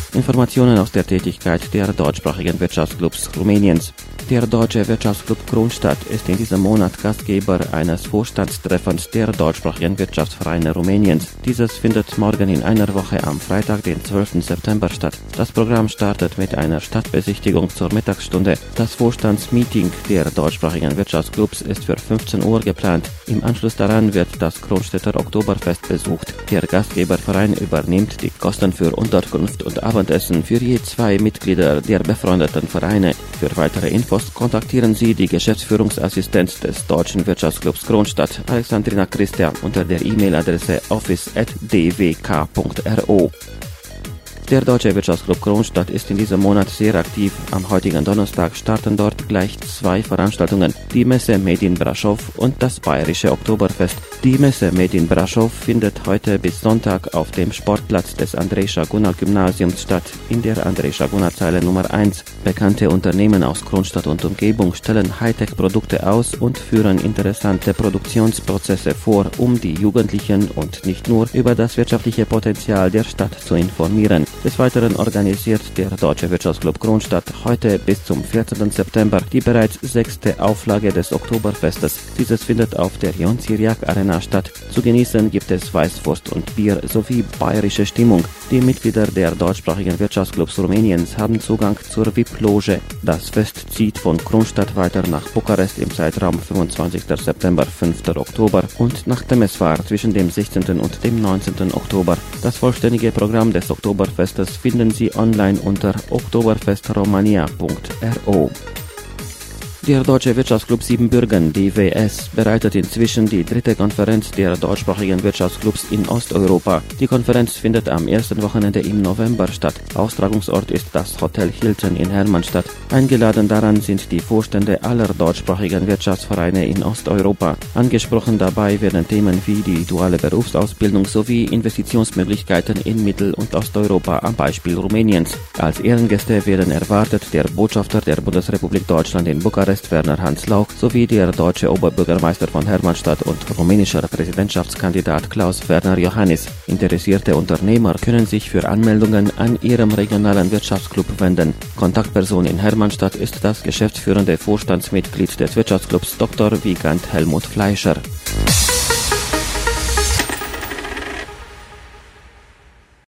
Informationen aus der Tätigkeit der deutschsprachigen Wirtschaftsclubs Rumäniens. Der Deutsche Wirtschaftsclub Kronstadt ist in diesem Monat Gastgeber eines Vorstandstreffens der deutschsprachigen Wirtschaftsvereine Rumäniens. Dieses findet morgen in einer Woche am Freitag, den 12. September statt. Das Programm startet mit einer Stadtbesichtigung zur Mittagsstunde. Das Vorstandsmeeting der deutschsprachigen Wirtschaftsclubs ist für 15 Uhr geplant. Im Anschluss daran wird das Kronstädter Oktoberfest besucht. Der Gastgeberverein übernimmt die Kosten für Unterkunft und Abendessen für je 2 Mitglieder der befreundeten Vereine. Für weitere Infos kontaktieren Sie die Geschäftsführungsassistenz des Deutschen Wirtschaftsclubs Kronstadt, Alexandrina Christian, unter der E-Mail-Adresse office@dwk.ro. Der Deutsche Wirtschaftsclub Kronstadt ist in diesem Monat sehr aktiv. Am heutigen Donnerstag starten dort gleich 2 Veranstaltungen, die Messe Made in Brasov und das Bayerische Oktoberfest. Die Messe Made in Brasov findet heute bis Sonntag auf dem Sportplatz des Andrei-Schagunar-Gymnasiums statt, in der Andrei-Schagunar-Zeile Nummer 1. Bekannte Unternehmen aus Kronstadt und Umgebung stellen Hightech-Produkte aus und führen interessante Produktionsprozesse vor, um die Jugendlichen und nicht nur über das wirtschaftliche Potenzial der Stadt zu informieren. Des Weiteren organisiert der Deutsche Wirtschaftsclub Kronstadt heute bis zum 14. September die bereits 6. Auflage des Oktoberfestes. Dieses findet auf der Ion Țiriac Arena statt. Zu genießen gibt es Weißwurst und Bier sowie bayerische Stimmung. Die Mitglieder der deutschsprachigen Wirtschaftsclubs Rumäniens haben Zugang zur VIP-Loge. Das Fest zieht von Kronstadt weiter nach Bukarest im Zeitraum 25. September, 5. Oktober und nach Temeswar zwischen dem 16. und dem 19. Oktober. Das vollständige Programm des Oktoberfestes finden Sie online unter oktoberfestromania.ro. Der Deutsche Wirtschaftsclub Siebenbürgen, DWS, bereitet inzwischen die 3. Konferenz der deutschsprachigen Wirtschaftsclubs in Osteuropa. Die Konferenz findet am ersten Wochenende im November statt. Austragungsort ist das Hotel Hilton in Hermannstadt. Eingeladen daran sind die Vorstände aller deutschsprachigen Wirtschaftsvereine in Osteuropa. Angesprochen dabei werden Themen wie die duale Berufsausbildung sowie Investitionsmöglichkeiten in Mittel- und Osteuropa am Beispiel Rumäniens. Als Ehrengäste werden erwartet der Botschafter der Bundesrepublik Deutschland in Bukarest, Werner Hans Lauch, sowie der deutsche Oberbürgermeister von Hermannstadt und rumänischer Präsidentschaftskandidat Klaus-Werner Iohannis. Interessierte Unternehmer können sich für Anmeldungen an ihrem regionalen Wirtschaftsclub wenden. Kontaktperson in Hermannstadt ist das geschäftsführende Vorstandsmitglied des Wirtschaftsclubs Dr. Wiegand Helmut Fleischer.